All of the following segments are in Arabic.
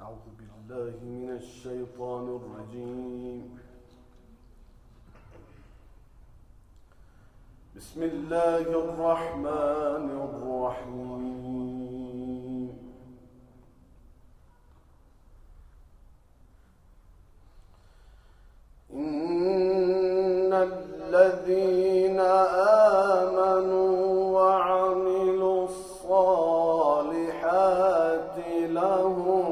أعوذ بالله من الشيطان الرجيم. بسم الله الرحمن الرحيم. إن الذين آمنوا وعملوا الصالحات لهم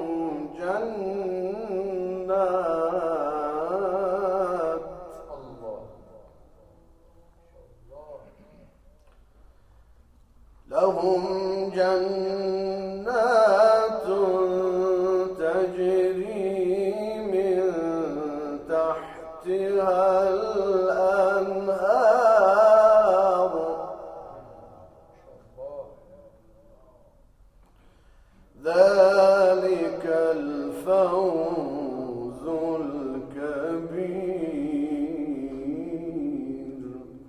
جنات تجري من تحتها الأنهار ذلك الفوز الكبير.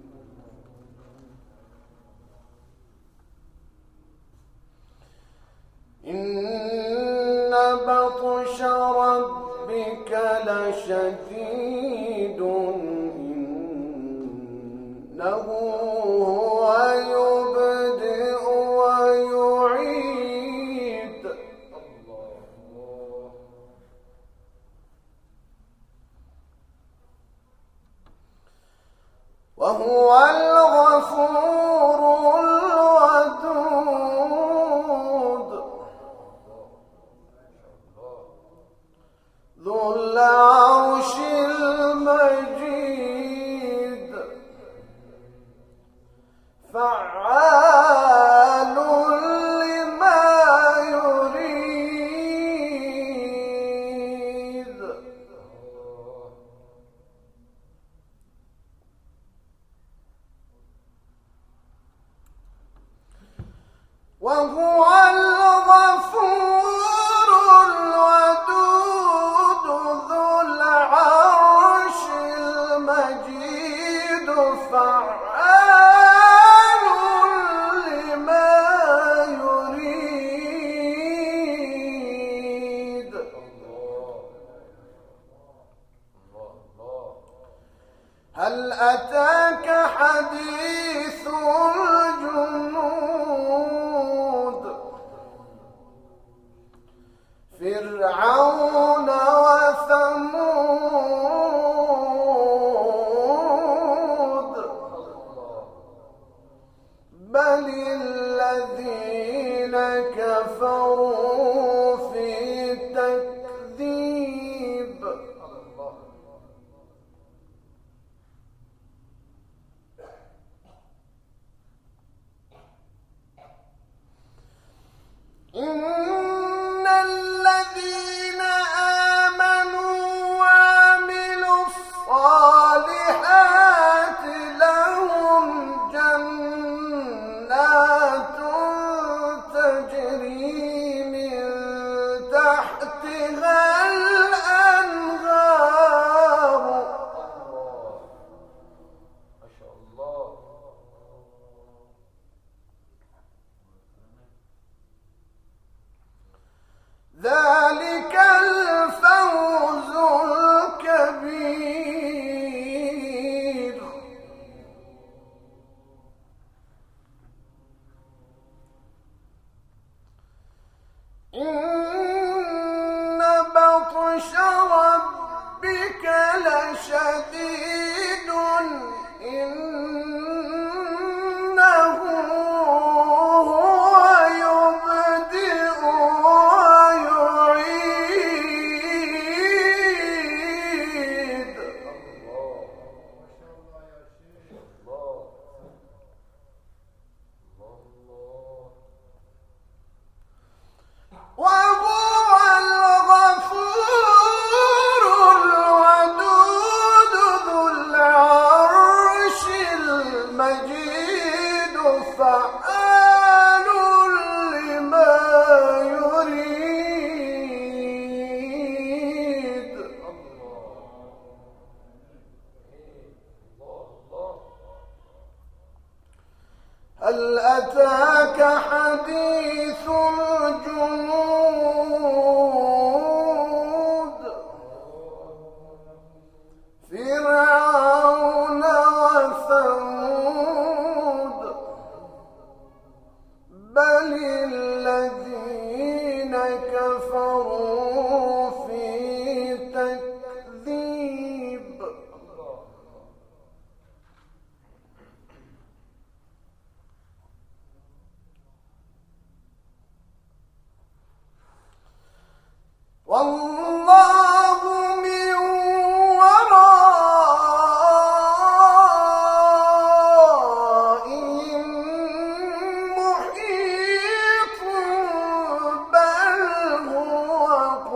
إن بطش ربك لشديد إنه هو يبدئ ويعيد وهو الغفور الودود ذو العرش المجيد فعال لما يريد. وهو الغفور الودود ذو العرش المجيد فعال لما يريد. هل أتاك حديث الجنود فرعون وثمود بل الذين كفروا في تكذيب. إن الذين آمنوا وعملوا الصالحات لهم جنات تجري من تحتها الأنهار ما شاء الله. ذلك الفوز الكبير. إن بطش ربك لشديد إنه هو يبدئ ويعيد وهو الغفور الودود ذو العرش كفروا في تكذيب والله من ورائهم محيط بل هو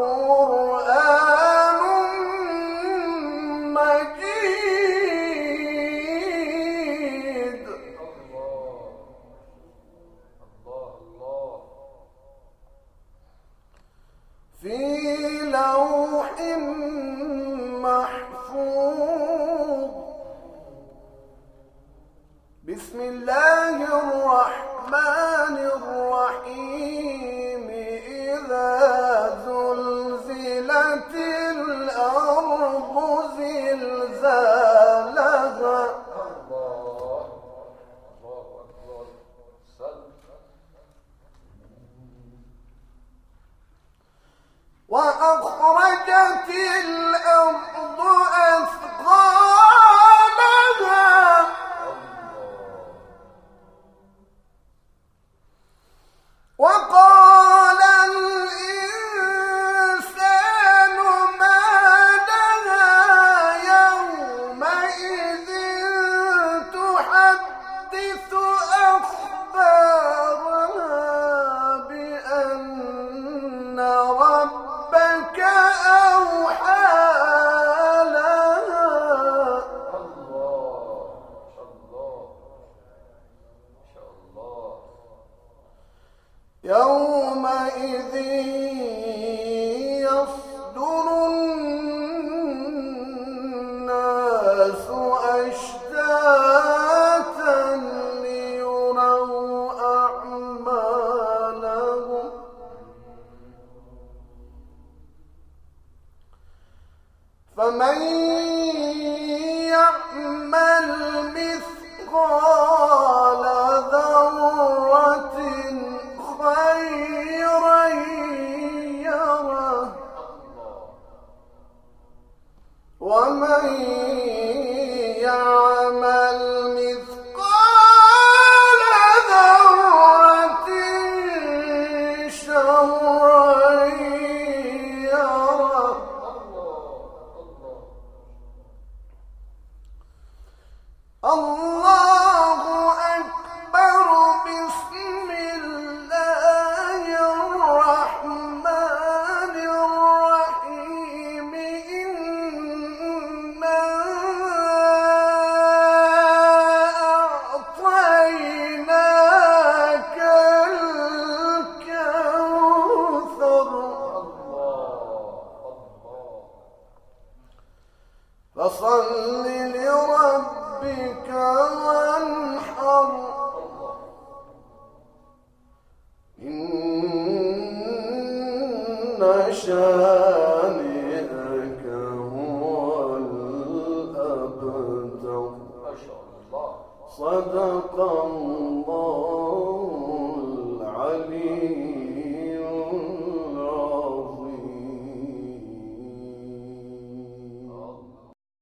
قرآن مجيد في لوح محفوظ بسم الله الرحمن الرحيم إذا زلزلت الأرض زلزالها وأخرجت الأرض أثقالها وقال الإنسان ما لها يومئذ تحدث أخبارها بأن ربك أوحى لها يومئذ يصدر الناس أشتاتا ليروا أعمالهم فمن يعمل مثقال ذرة خيرا يره ومن يعمل مثقال ذرة شرا يره الله أكبر بسم الله الرحمن الرحيم إنا أعطيناك الكوثر فصل لربك وانحر إن شانئك هو الأبتر صدق